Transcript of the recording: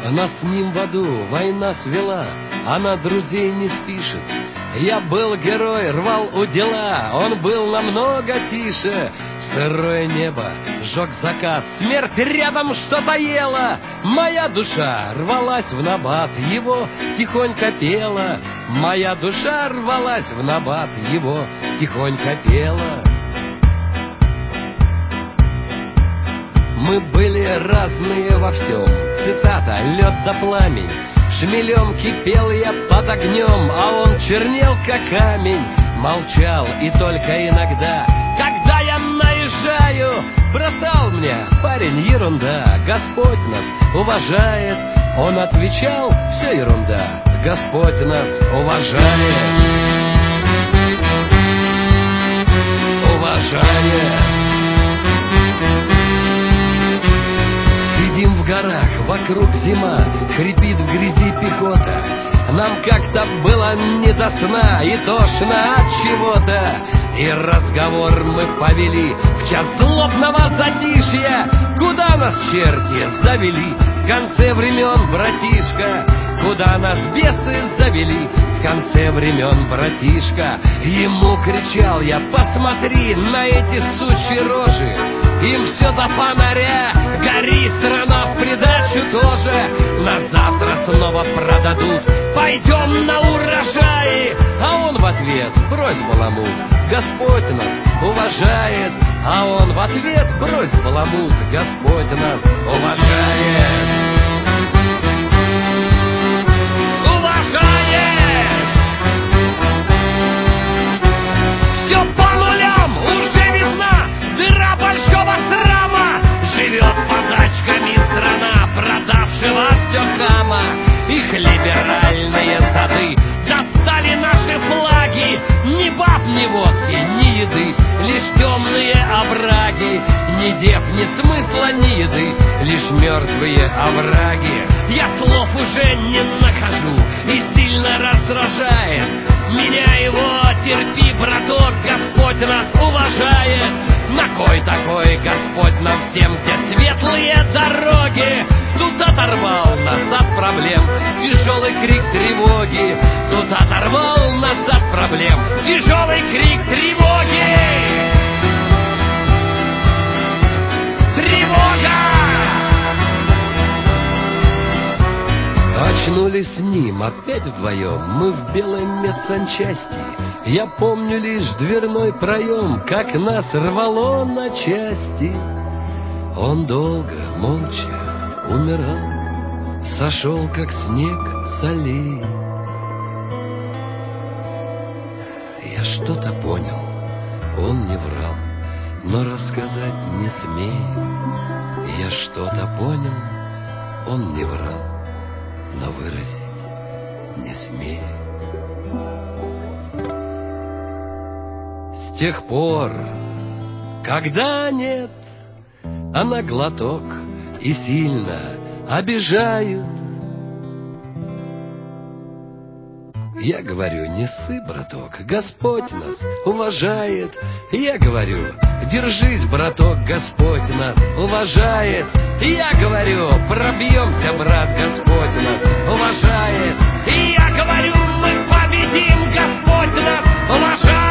Нас с ним в аду война свела, она друзей не спишет. Я был герой, рвал удила, он был намного тише. Сырое небо, жег закат, смерть рядом что-то ела. Моя душа рвалась в набат, его тихонько пела. Моя душа рвалась в набат, его тихонько пела. Мы были разные во всем. Цитата: лед да пламень. Шмелем кипел я под огнем, а он чернел, как камень. Молчал и только иногда, когда я наезжаю, бросал мне: парень, ерунда, Господь нас уважает. Он отвечал: все ерунда, Господь нас уважает. Уважает. Сидим в горах, вокруг зима, хрипит в грязи пехота. Нам как-то было не до сна и тошно от чего-то. И разговор мы повели в час злобного затишья. Куда нас черти завели в конце времен, братишка? Куда нас бесы завели в конце времен, братишка? Ему кричал я: посмотри на эти сучьи рожи. Им все до фонаря, гори, страна в придачу тоже. Нас завтра снова продадут, пойдем на урожаи. А он в ответ: брось баламут, Господь нас уважает. А он в ответ: брось баламут, Господь нас уважает. Уважает! Все по нулям, уже весна, дыра большого срама. Живет подачками страна продавшего все хама. Их либеральные сады достали наши флаги. Ни баб, ни водки, ни еды, лишь темные овраги. Ни дев, ни смысла, ни еды, лишь мертвые овраги. Я слов уже не нахожу и сильно раздражает меня его. Терпи, браток, Господь нас уважает. На кой такой Господь нам всем, где светлые дороги? Тут оторвал нас от проблем тяжелый крик тревоги. Тут оторвал нас от проблем тяжелый крик тревоги. Тревога! Очнулись с ним опять вдвоем, мы в белой медсанчасти. Я помню лишь дверной проем, как нас рвало на части. Он долго, молча умирал, сошел, как снег с аллеи. Я что-то понял, он не врал, но рассказать не смею. Я что-то понял, он не врал, но выразить не смею. С тех пор, когда нет, а на глоток и сильно обижают, я говорю: не ссы, браток, Господь нас уважает. Я говорю: держись, браток, Господь нас уважает. Я говорю: пробьемся, брат, Господь нас уважает. Я говорю: мы победим, Господь нас уважает.